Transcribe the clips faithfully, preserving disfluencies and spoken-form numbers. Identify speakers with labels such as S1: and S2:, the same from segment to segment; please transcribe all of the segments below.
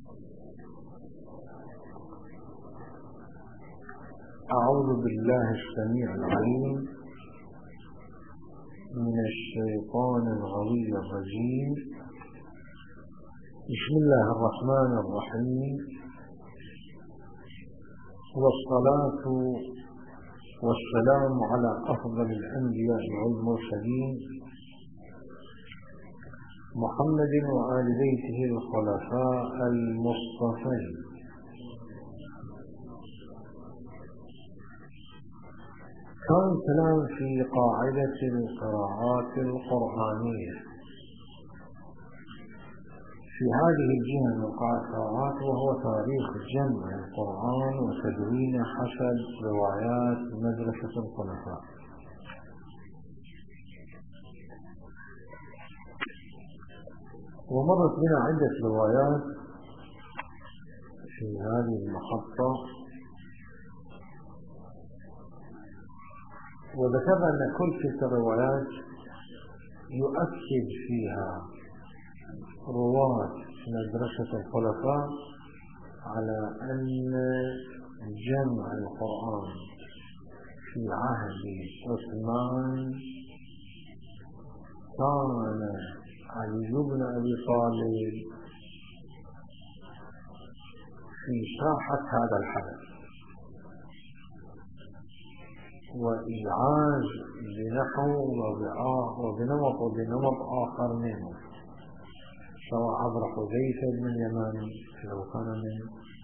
S1: أعوذ بالله السميع العليم من الشيطان الغوي الرجيم. بسم الله الرحمن الرحيم، والصلاة والسلام على أفضل الأنبياء والمرسلين محمد وآل بيته الخلفاء المصطفين. كان كلام في قاعدة القراءات القرآنية في هذه الجهة من القراءات، وهو تاريخ جمع القرآن وتدوينه حسب روايات مدرسة الخلفاء. ومرت بنا عدة روايات في هذه المحطة، وذكرنا أن كل تلك الروايات يؤكد فيها رواة مدرسة الخلفاء على أن جمع القرآن في عهد عثمان كان علي بن أبي طالب في ساحة هذا الحدث، وإيعاز بنحو وبنمط وبنمط آخر منه، سواء عبر حذيفة بن اليمان لو كان من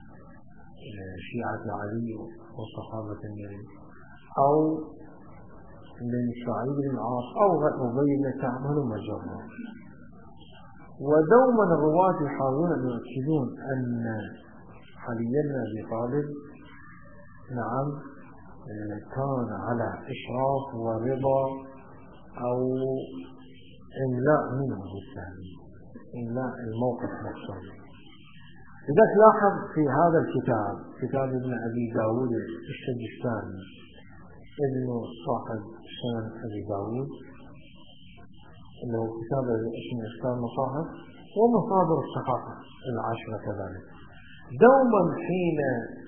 S1: شيعة علي وصحابة النبي، أو من سعيد بن العاص أو أبي بن كعب ومجرد. ودوما الرواة يحاولون أن يؤكدون أن علي بن أبي طالب نعم كان على إشراف ورضا أو إملاء منه بالسهل، إملاء الموقف نفسه. إذا تلاحظ في هذا الكتاب، كتاب ابن أبي داود السجستاني ابن صاحب سنن أبي داود، اللي هو كتاب اسمه إشكال المصاحف، ومصادر الصحافة العشرة كذلك، دوما حين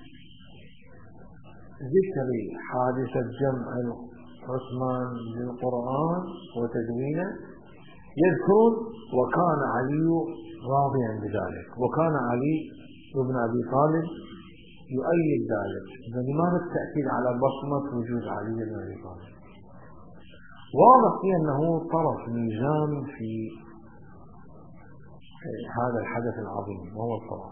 S1: ذكر حادثة جمع عثمان للقرآن وتدوينه يذكرون وكان علي راضيا بذلك، وكان علي بن أبي طالب يؤيد ذلك. لماذا التأكيد على بصمة وجود علي بن أبي طالب؟ واضح فيه أنه طرف ميزان في هذا الحدث العظيم، وهو القرآن،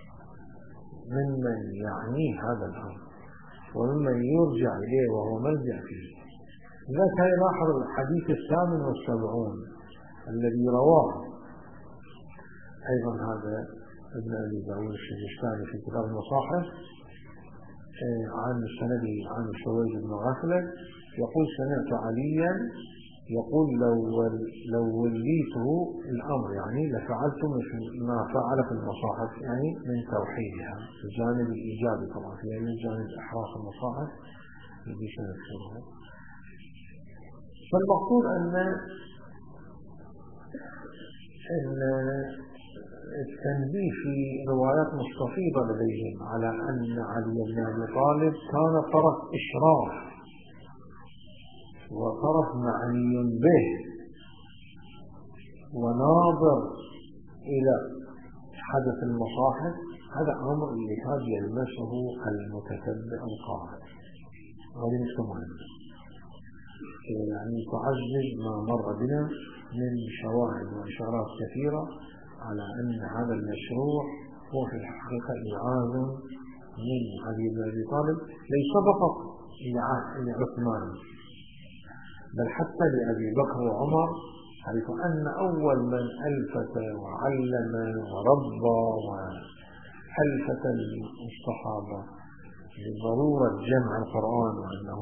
S1: ممن يعنيه هذا الأمر وممن يرجع إليه وهو ملجأ فيه. لذلك يلاحظ الحديث الثامن والسبعون الذي رواه أيضا هذا ابن أبي داود السجستاني في كتاب المصاحف عن سنده عن شويد بن غفلة، يقول سمعت عليا يقول لو لو وليته الأمر يعني لفعلت مثل ما فعل في المصاحف، يعني من توحيدها في الجانب الإيجابي طبعا، في يعني جانب إحراق المصاحف الذي سنذكره. فالمقصود أن أن التنبيه في روايات مستفيضة لديهم على أن علي بن أبي طالب كان طرف إشراف وطرف معني به وناظر إلى حدث المصاحف. هذا أمر يكاد يلمسه المتتبع القارئ، هذه مش مهم، يعني تعزز ما مر بنا من شواهد وإشارات كثيرة على أن هذا المشروع هو في الحقيقة إعاز من علي بن أبي طالب ليس فقط لعثمان بل حتى لأبي بكر وعمر، حيث أن أول من ألفت وعلم وربى وألفت الصحابة بضرورة جمع القرآن وأنه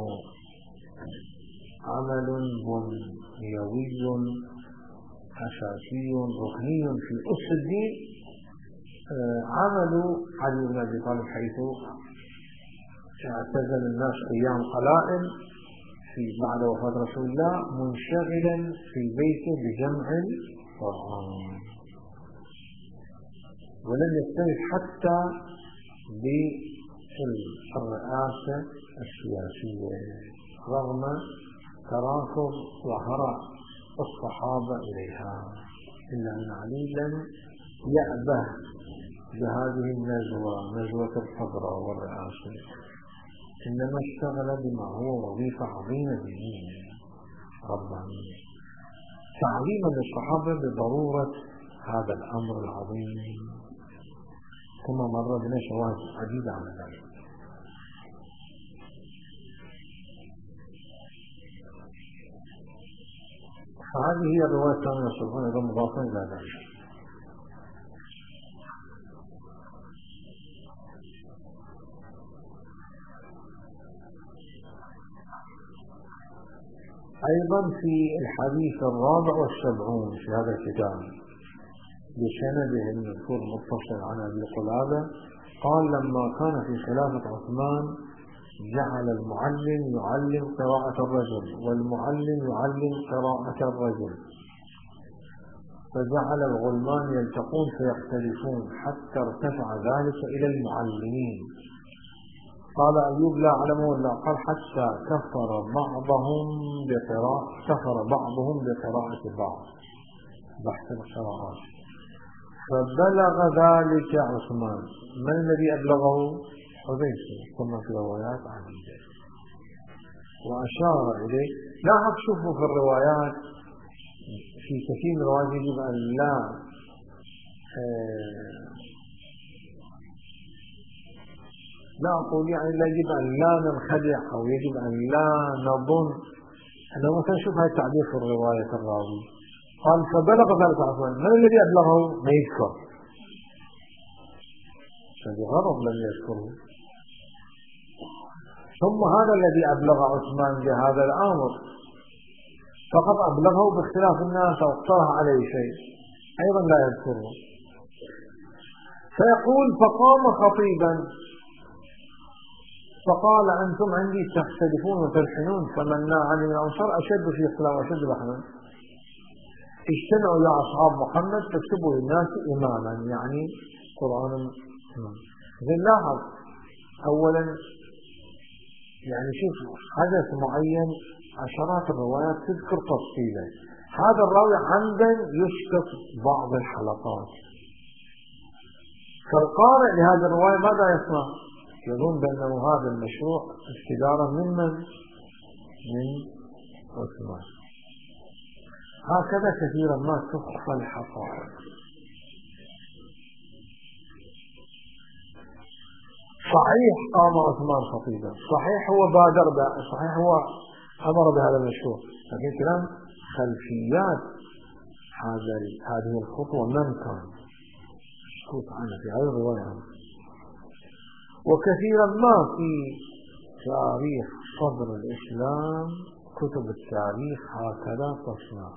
S1: عمل بنيوي أساسي ركني في أس الدين، عمل علي بن أبي طالب، حيث اعتزل الناس أيام قلائل في بعد وفاة رسول الله منشغلا في بيته بجمع القرآن. ولم يختلف حتى بالرئاسة السياسية رغم تراكم وهراء الصحابة إليها، إلا أن علي لم يأبه بهذه النزوة، نزوة الحضرة والرئاسة، إنما اشتغل بما هو وظيفة عظيمة دينية ربانية، تعظيما للصحابة بضرورة هذا الأمر العظيم، كما مر بنا شواهد عديدة عن ذلك. فهذه هي الرواية الثانية والسبعون أيضا مضافة إلى ذلك. أيضا في الحديث الرابع والسبعون في هذا الكتاب بسنده المذكور متصل عن أبي قلابة قال: لما كان في خلافة عثمان جعل المعلم يعلم قراءة الرجل والمعلم يعلم قراءة الرجل، فجعل الغلمان يلتقون فيختلفون حتى ارتفع ذلك إلى المعلمين. قال أيوب: لا أعلم ولا قال حتى كفر بعضهم بقراءة كفر بعضهم بقراءة بعض، بحث القراءات. فبلغ ذلك عثمان. من الذي أبلغه؟ حذيفة، كما في روايات عديدة. وأشار إليه. لا شوفوا في الروايات في كثير من الروايات يجب أن لا آه لا أقول يعني لا يجب أن لا ننخدع أو يجب أن لا نظن. أنا مثلا شوف هذا التعبير في الرواية الراوي قال: فبلغ ذلك عثمان. من الذي أبلغه؟ ما يذكر، فبغرض لم يذكره. ثم هذا الذي أبلغ عثمان بهذا الأمر فقط أبلغه باختلاف الناس أو اقترح عليه شيء أيضا لا يذكره. فيقول: فقام خطيبا فقال: أنتم عندي تختلفون وتلحنون، فمنا عن الأنصار أشد في اختلاف وأشد لحنا. اجتمعوا يا أصحاب محمد فاكتبوا للناس إماما، يعني قرآن. إذن لاحظ أولا يعني شوف حدث معين عشرات الروايات تذكر تفصيلا، هذا الراوي عمدا يسقط بعض الحلقات، فالقارئ لهذه الرواية ماذا يصنع؟ يظن بأنه هذا المشروع استدارا ممن؟ من عثمان. هكذا كثيرا ما تخفى الحقائق. صحيح قام عثمان خطيبا، صحيح هو بادر به، صحيح هو أمر بهذا المشروع، لكن كلام خلفيات هذا هذه الخطوة من كان مسكوت عنها في هذه الرواية. وكثيرا ما في تاريخ صدر الإسلام كتب التاريخ هكذا تصنع،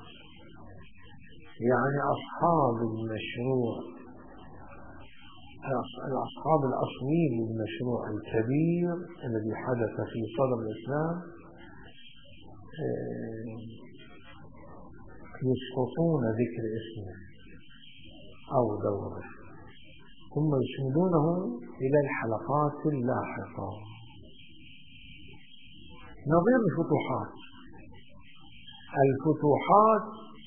S1: يعني أصحاب المشروع الأصحاب الأصليين للمشروع الكبير الذي حدث في صدر الإسلام يسقطون ذكر اسمه أو دوره ثم يسندونه إلى الحلقات اللاحقة. نظير الفتوحات الفتوحات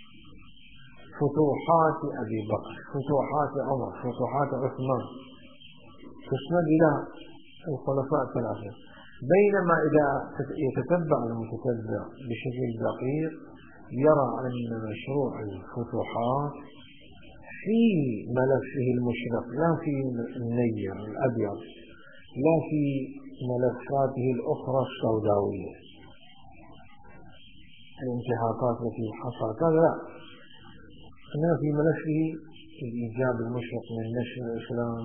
S1: فتوحات أبي بكر، فتوحات عمر، فتوحات عثمان، تسند إلى الخلفاء الثلاثة. بينما إذا يتتبع المتتبع بشكل دقيق يرى أن مشروع الفتوحات في ملفه المشرق، لا في النير الأبيض، لا في ملفاته الأخرى السوداوية، الانتهاكات التي حصلت، لا، إنما في ملفه الإيجاب المشرق من نشر الإسلام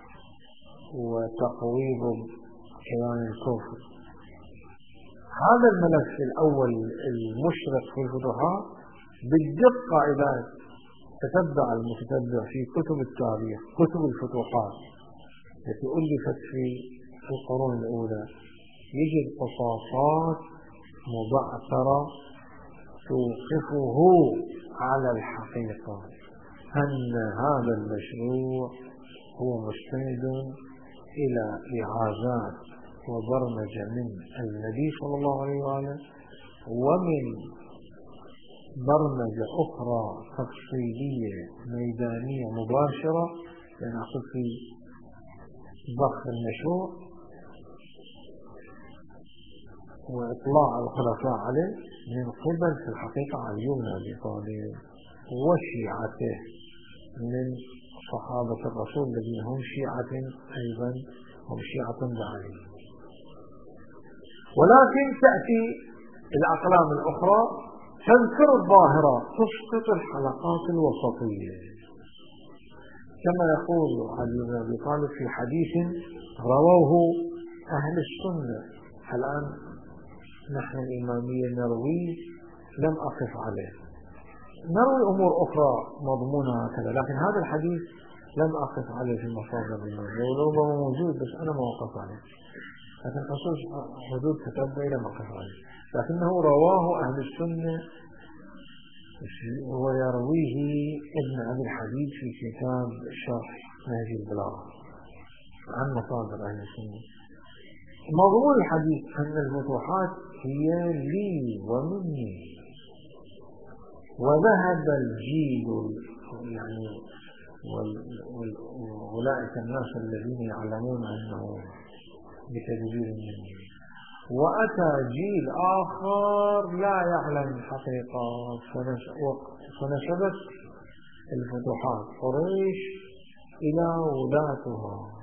S1: وتقويض كيان الكفر. هذا الملف الأول المشرق في الفتوحات بالدقة إذا تتبع المتتبع في كتب التاريخ، كتب الفتوحات التي ألفت في القرون الأولى، يجد قصاصات مبعثرة توقفه على الحقيقة أن هذا المشروع مستند إلى إعازات وبرمجة من النبي صلى الله عليه وآله، ومن برمجة أخرى تفصيلية ميدانية مباشرة، يعني أقصد في ضخ المشروع وإطلاع الخلفاء عليه من قبل في الحقيقة علي بن أبي طالب وشيعته من صحابة الرسول الذين هم شيعة أيضا، هم شيعة بعلي. ولكن تأتي الأقلام الأخرى تذكر الظاهرة، تسقط الحلقات الوسطية، كما يقول علي بن أبي طالب في حديث رواه أهل السنة. الآن نحن الإمامية نروي، لم أقف عليه، نروي أمور أخرى مضمونة هكذا، لكن هذا الحديث لم أقف عليه في مصادر الإمامية، وربما موجود بس أنا ما وقف عليه، لكن خصوص حدود تتبعي لم أقف عليه، لكنه رواه أهل السنة ويرويه ابن أبي الحديد في كتاب شرح نهج البلاغة عن مصادر أهل السنة. موضوع الحديث أن الفتوحات هي لي ومني، وذهب الجيل يعني وأولئك الناس الذين يعلمون أنه بتدبير مني، وأتى جيل آخر لا يعلم الحقيقة فنسبت الفتوحات قريش إلى ولاتها.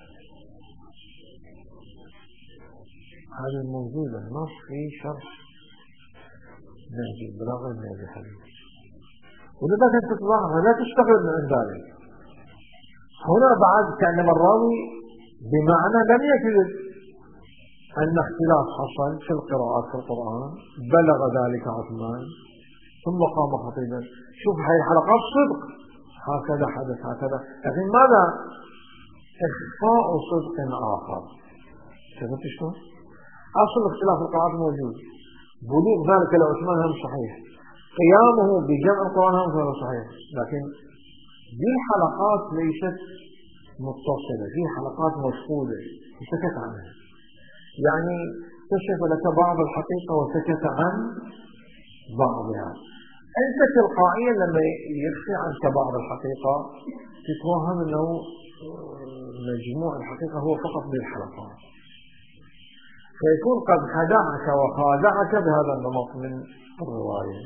S1: هذه الموجودة النص في شرح نهج البلاغة من هذا الحديث، ولذلك أنت تلاحظ لا تستغرب من ذلك. هنا بعد كأنما الراوي بمعنى لم يكذب أن اختلاف حصل في القراءات في القرآن، بلغ ذلك عثمان ثم قام خطيبا. شوف هاي الحلقات صدق، هكذا حدث هكذا، لكن ماذا؟ إخفاء صدق آخر. شفت شلون؟ أصل اختلاف القراءات موجود، بلوغ ذلك لعثمان هم صحيح، قيامه بجمع القرآن هم صحيح، لكن دي الحلقات ليست متصلة، في حلقات مفقودة سكت عنها، يعني كشف لك بعض الحقيقة وسكت عن بعضها. أنت تلقائيا لما يخفي عنك بعض الحقيقة تتوهم أنه مجموع الحقيقة هو فقط بالحلقات، فيكون قد خدعك وخادعك بهذا النمط من الرواية.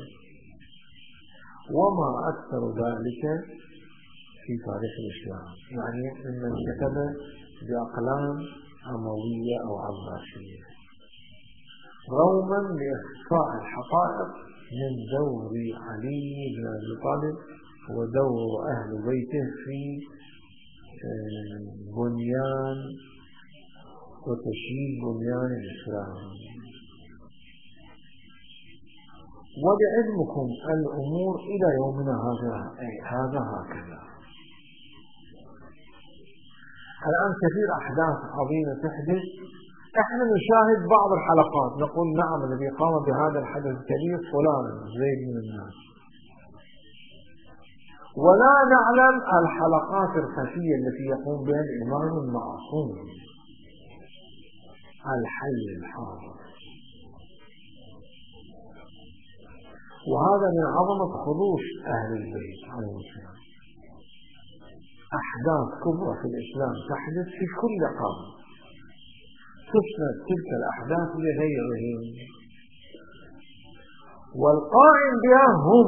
S1: وما أكثر ذلك في تاريخ الإسلام، يعني ممن كتب بأقلام أموية أو عباسية روما لإخفاء الحقائق من دور علي بن أبي طالب ودور أهل بيته في بنيان وتشييد بنيان الإسلام. ولعلمكم الأمور إلى يومنا هذا هذا هكذا. الآن كثير أحداث عظيمة تحدث، احنا نشاهد بعض الحلقات نقول نعم الذي قام بهذا الحدث الكبير فلان زيد من الناس، ولا نعلم الحلقات الخفية التي يقوم بها الإمام المعصوم الحي الحاضر. وهذا من عظمة خلوص أهل البيت عليه السلام. أحداث كبرى في الإسلام تحدث في كل قرن، تسند تلك الأحداث لغيرهم، والقائم بها هم.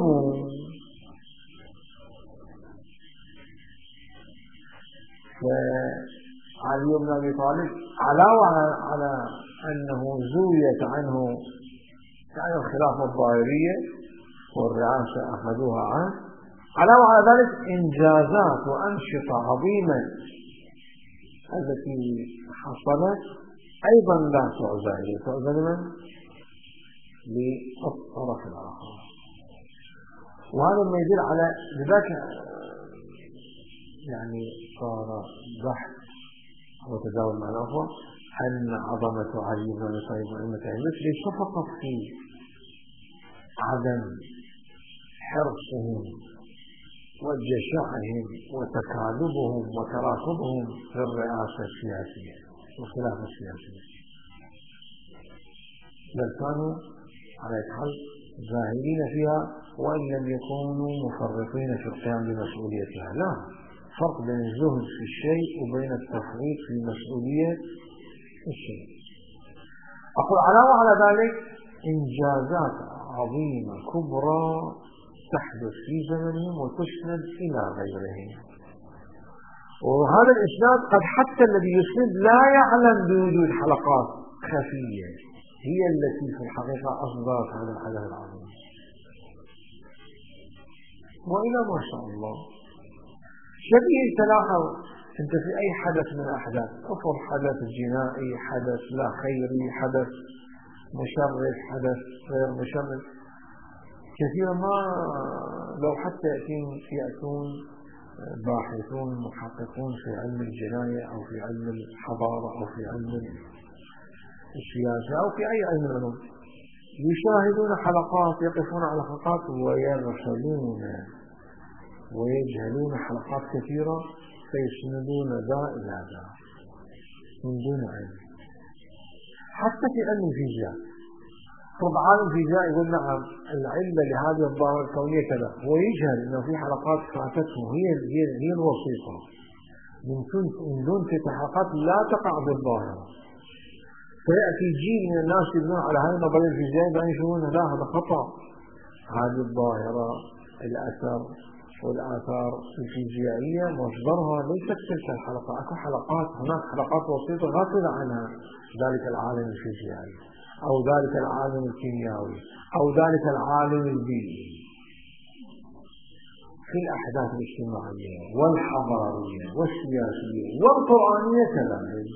S1: فعلي بن أبي طالب علاوة على أنه زويت عنه يعني الخلافة الظاهرية والرئاسة أخذوها عنه، علاوة على ذلك إنجازات وأنشطة عظيمة التي حصلت أيضا لا تعزى إليه، تعزى لمن؟ للطرف الآخر. وهذا ما يدل على لذلك يعني صار بحث وتداول مع الأخوة أن عظمة علي بن أبي طالب وأئمة أهل البيت ليس فقط في عدم حرصهم وجشعهم وتكالبهم وتراكبهم في الرئاسة السياسية والخلافة السياسية، بل كانوا على الحال زاهدين فيها وإن لم يكونوا مفرطين في القيام بمسؤوليتها. لا فرق بين الزهد في الشيء وبين التفريط في مسؤولية الشيء. أقول علاوة على ذلك إنجازات عظيمة كبرى تحدث في زمنهم وتسند إلى غيرهم، وهذا الإسناد قد حتى الذي يسند لا يعلم بوجود حلقات خفية هي التي في الحقيقة أصدرت هذا الحدث العظيم. وإلى ما شاء الله شبيه تلاحظ أنت في أي حدث من الأحداث، أفضل حدث جنائي، حدث لا خيري، حدث مشرف، حدث غير مشرف، كثيرا ما لو حتى يأتون باحثون محققون في علم الجناية أو في علم الحضارة أو في علم السياسة أو في أي علم العلوم يشاهدون حلقات، يقفون على حلقات ويغفلون ويجهلون حلقات كثيرة فيسندون ذا إلى ذا من دون علم. حتى في علم الفيزياء، طب عالم فيزياء يقول نعم العلة لهذه الظاهرة الكونية كذا، هو يجهل أنه في حلقات فاتته هي هي هي الوسيطة من دون تلك الحلقات لا تقع بالظاهرة. فيأتي جيل من الناس يبنون على هذه النظرية الفيزيائية بأن يشوفون لا هذا خطأ، هذه الظاهرة الأثر والآثار الفيزيائية مصدرها ليست تلك الحلقة، أكو حلقات، هناك حلقات وسيطة غافلة عنها ذلك العالم الفيزيائي أو ذلك العالم الكيميائي أو ذلك العالم البيئي. في الأحداث الاجتماعية والحضارية والسياسية والقرآنية كذلك.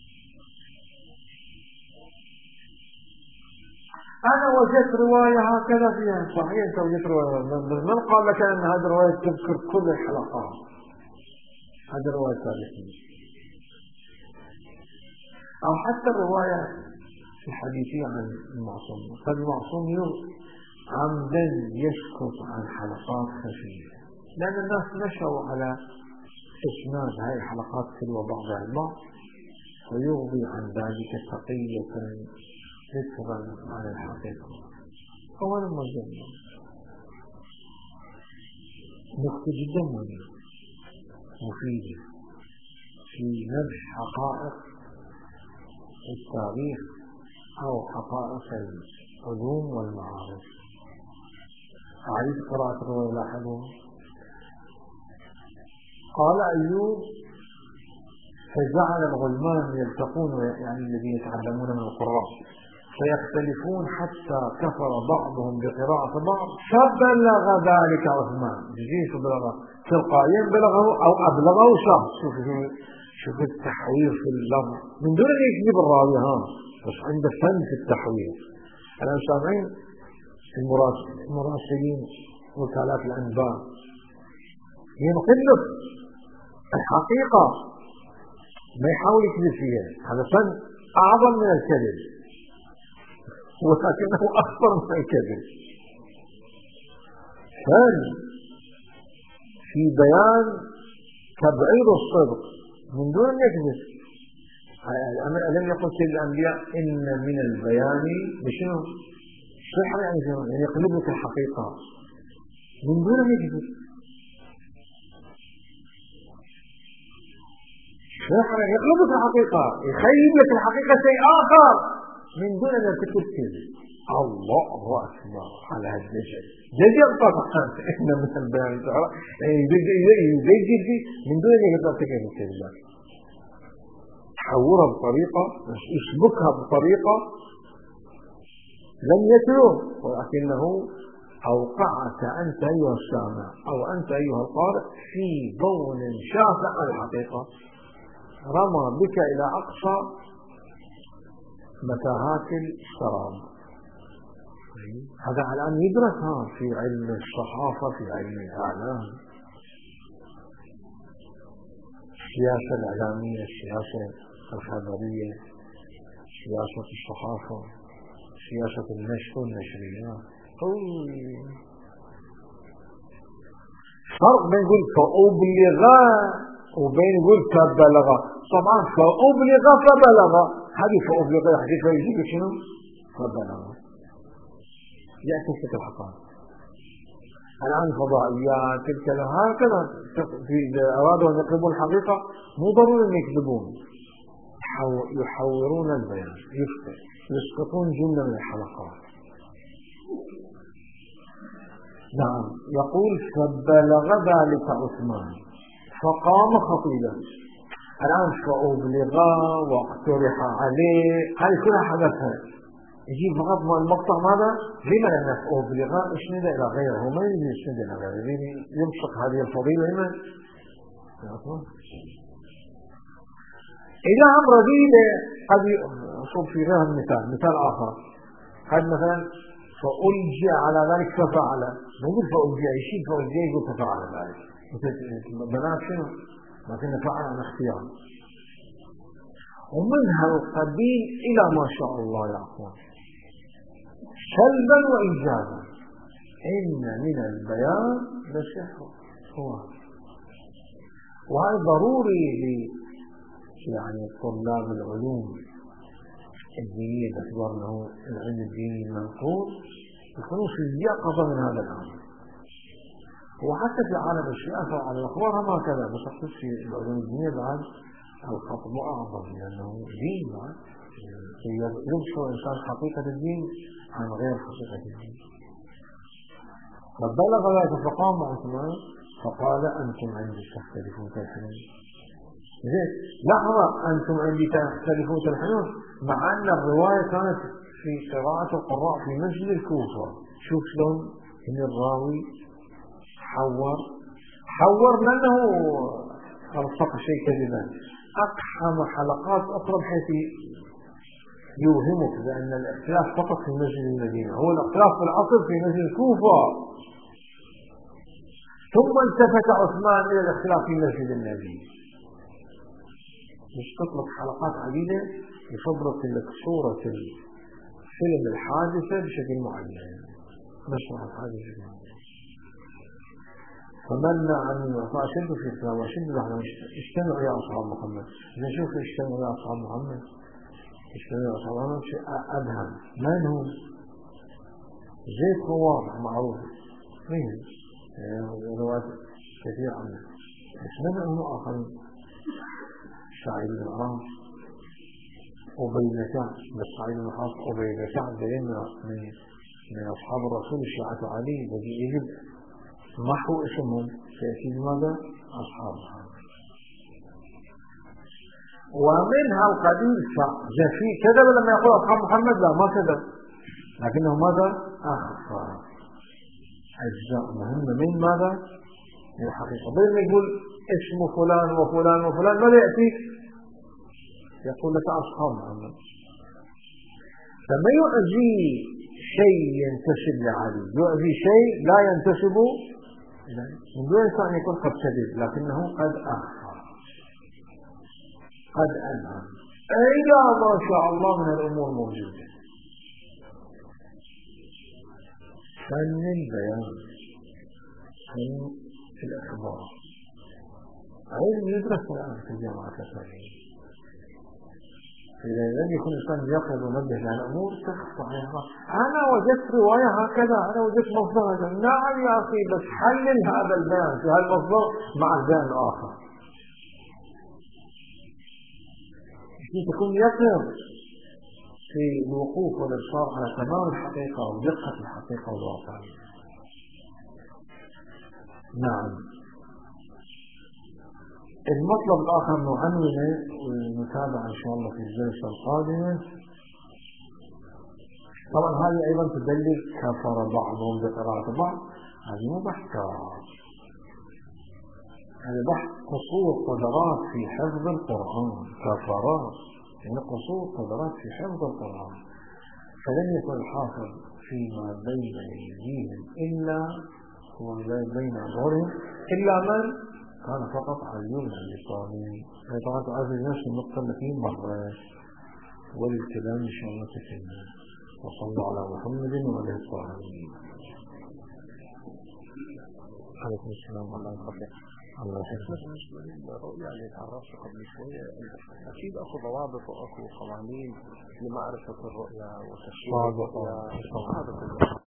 S1: أنا وجدت رواية هكذا فيها صحيح، أنت وجدت رواية، من قال لك أن هذه الرواية تذكر كل الحلقات؟ هذه الرواية تاريخية. أو حتى الرواية الحديثية عن المعصوم، فالمعصوم عمدا يسكت عن حلقات خفية لأن الناس نشأوا على إسناد هذه الحلقات تلو بعضها البعض ويغضي عن ذلك تقية ذكرا عن الحقيقة. أولا مجمع نقطة جدا مهمة مفيدة في نبش حقائق التاريخ أو حقائق العلوم والمعارف. أعيد قراءة الرواية لاحظوا. قال أيوب فجعل الغلمان يلتقون، يعني الذين يتعلمون من القراء، فيختلفون حتى كفر بعضهم بقراءة بعض فبلغ ذلك عثمان. جيش بلغ تلقائيا بلغه أو أبلغه شخص. شوف شوف التحوير في اللفظ من دون أن يكذب الراوي، ها بس عنده فن في التحوير. الآن سامعين المراسلين وكالات الأنباء ينقل لك الحقيقة ما يحاول يكذب فيها، هذا فن أعظم من الكذب ولكنه أكثر من الكذب. فن في بيان تبعيض الصدق من دون أن يكذب. ألم يقل سيد الأنبياء إن من البيان بشنو؟ سحر، يعني يعني يقلبك الحقيقة من دون أن يكذب. سحر يقلبك الحقيقة، يخيب لك الحقيقة شيء آخر من دون أن يرتكب كذب. الله أكبر على هذا الجزء جزء طبعا إن من البيان يجي من دون أن يرتكب الكذب، تحورها بطريقة، يسبكها بطريقة لم يتلوه، ولكنه أوقعك أنت أيها السامع أو أنت أيها القارئ في ضوء شاسع على الحقيقة، رمى بك إلى أقصى متاهات السراب. هذا الآن يدرس في علم الصحافة، في علم الإعلام، السياسة الإعلامية، السياسة الخبرية، سياسة الصحافة، سياسة النشر والنشريات. فرق بين يقول فأبلغ وبين يقول فبلغ. طبعا فأبلغ فبلغ، هذه فأبلغ يحدث ويجيب شنو؟ فبلغ، يأتي في الحقائق. الآن فضائيات تلك هكذا إذا أرادوا أن يقلبوا الحقيقة مو ضروري أن يكذبون، يحورون البيان، يسقطون جملة من الحلقات. نعم. يقول فبلغ ذلك عثمان فقام خطيبا. الآن فأبلغ واقترح عليه، هذه كلها حدثها، يجيب فقط المقطع ماذا؟ لما لأن فأبلغ اسند إلى غيره، ما يريد يسند إلى غيره، يريد يمسك هذه الفضيلة لمن؟ إذا أمر ذيل قد يصب في غير المثال. مثال آخر قد مثلا فألجأ على ذلك ففعل، نقول فألجأ يشيل فألجأ يقول ففعل ذلك، بنات شنو؟ لكن فعل عن اختيار. ومنها القبيل إلى ما شاء الله يا أخوان، سلبا وإيجابا، إن من البيان لسحر هو. وهذا ضروري يعني طلاب العلوم الدينية باعتبار أنه العلم الديني المنقول يكونوا في اليقظة من هذا الأمر. وحتى في عالم السياسة وعالم الأخبار هم هكذا، بس أقصد في العلوم الدينية بعد الخطب أعظم لأنه دين بعد يبصر الإنسان حقيقة الدين عن غير حقيقة الدين. فبلغ ذلك فقام عثمان فقال أنتم عندي تختلفون تلحنون. زين لحظة، أنتم عندي تختلفون تلحنون، مع أن الرواية كانت في قراءة القراء في مسجد الكوفة. شوف شلون إن الراوي حور حور لأنه ألصق شيء كذبا، أقحم حلقات أخرى بحيث يوهمك بأن الاختلاف فقط في مسجد المدينة، هو الاختلاف في الأصل في مسجد الكوفة. ثم التفت عثمان إلى الاختلاف في مسجد النبي. مش تطلق حلقات عديدة يفبرك لك صورة الفيلم الحادثة بشكل معين، مشروع الحادثة بشكل معين. فمنع عني وأشد في الإسلام وأشد نحن اجتمعوا يا أصحاب محمد. إذا شوف اجتمعوا يا أصحاب محمد، اجتمعوا يا أصحاب محمد شيء أبهم. من هم؟ زيد واضح معروف، مين؟ روايات كثير عنه. اجتمع هم آخرين، سعيد بن عاص، أبي بن كعب، بس سعيد بن عاص أبي بن كعب لأنه من من أصحاب الرسول شيعة علي الذي يجب محو اسمهم سيأتي لماذا؟ أصحاب محمد. ومنها القدير فجفي كذب لما يقول أصحاب محمد، لا ما كذب، لكنه ماذا؟ أخفى أجزاء مهمة من ماذا؟ من الحقيقة. بدل ما يقول اسم فلان وفلان وفلان، ماذا يأتيك؟ يقول لك أصحاب محمد. فما يؤذي شيء ينتسب لعلي، يؤذي شيء لا ينتسب من دون أن يكون قد كذب، لكنه قد أخفى قد أنعم. إذا ما شاء الله من الأمور موجودة. فن البيان، فن الإخبار، علم يدرس الآن في الجامعة الإسلامية. إذا لم يكن الإنسان يقظ ونبه على الأمور تخفى عليها. أنا وجدت رواية هكذا، أنا وجدت مصدر هذا. نعم يا أخي، بس حلل هذا البيان في هذا المصدر مع البيان الآخر. تكون يقظ في الوقوف والإبصار على تمام الحقيقة ودقة الحقيقة والواقعية. نعم. المطلب الآخر نعنونه ونتابع إن شاء الله في الجلسة القادمة. طبعا هذه أيضا تدلل كفر بعضهم بقراءة بعض، هذه مو بحث، هذا بحث قصور قدرات في حفظ القرآن. كفرات يعني قصور قدرات في حفظ القرآن. فلن يكون الحافظ فيما بين أيديهم إلا هو بين أظهرهم إلا من كان فقط على اليمنى اليساري. طبعا تعرف نفس النقطة التي مرت، والكلام إن شاء الله تكمل. وصلى على محمد وعلى آله وصحبه. عليكم السلام ورحمة الله وبركاته. الله يحفظك.
S2: بالنسبة للرؤية اللي تعرفت قبل شوية أكيد أخو ضوابط وأخو قوانين لمعرفة الرؤية وتفسير الرؤية.